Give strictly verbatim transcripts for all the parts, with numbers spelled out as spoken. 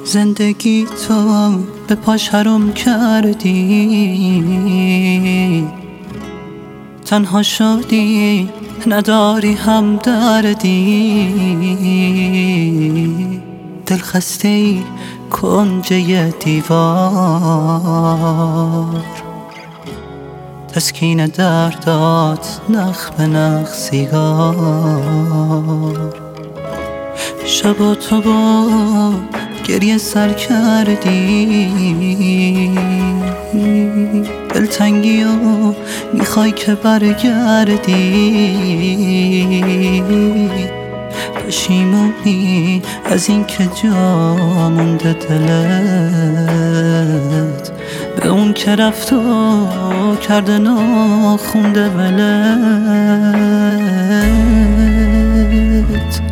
زندگی تو به پاش حروم کردی، تنها شدی نداری هم دردی، دل خسته ای کنجه دیوار، تسکین دردات نخ به نخ سیگار. شبا تو با گریه سر کردی، دلتنگی و میخوای که برگردی، پشیمونی از این که جا مونده دلت، به اون که رفت و کرده ناخونده ولت.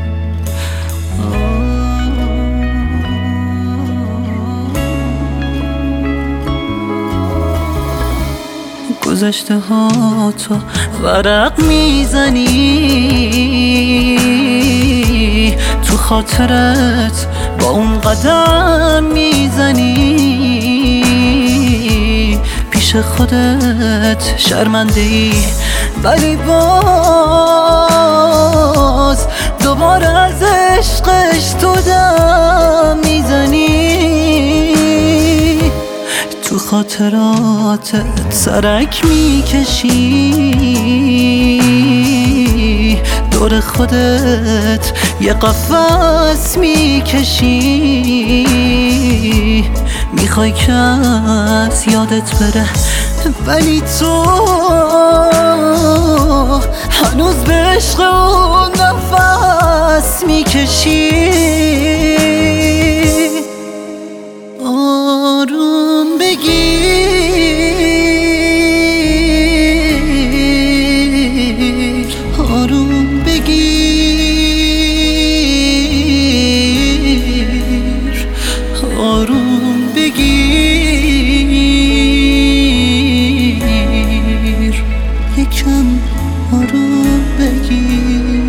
گذشته ها تو ورق میزنی، تو خاطرت با اون قدم میزنی، پیش خودت شرمنده ای ولی باز دوباره از عشقش تو دم میزنی، تو خاطراتت سرک میکشی، دور خودت یه قفس میکشی، میخوای که از یادت بره ولی تو هنوز به عشق اون نفس میکشی. آروم بگیر، آروم بگیر، آروم بگیر، یکم آروم بگیر.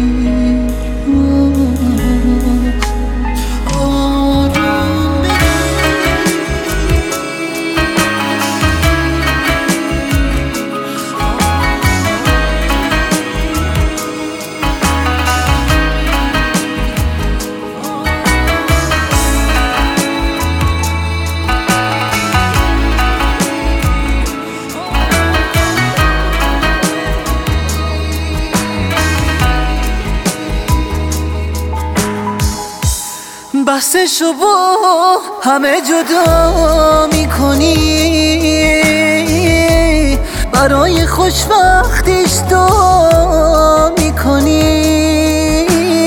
بحثشو با همه جدا میکنی، برای خوشبختیش دعا میکنی،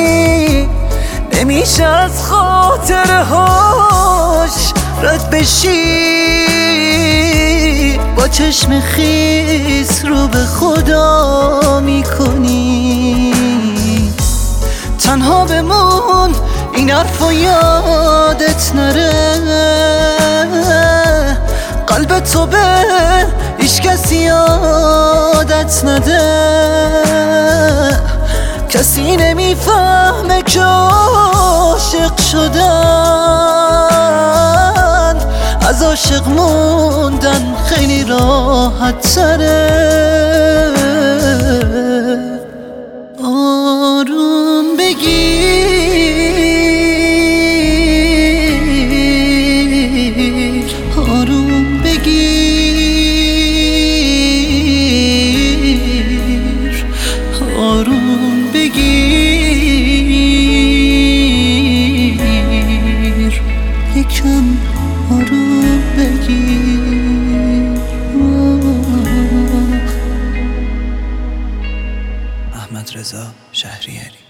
نمیشه از خاطره هاش رد بشی، با چشم خیس رو به خدا میکنی. تنها بمون این حرفا یادت نره، قلب تو به هیچ کسی یادت نده، کسی نمیفهمه که عاشق شدن از عاشق موندن خیلی راحت تره. آروم بگیر، آروم بگیر، آروم بگیر، یکم آروم بگیر. احمد رضا شهریاری.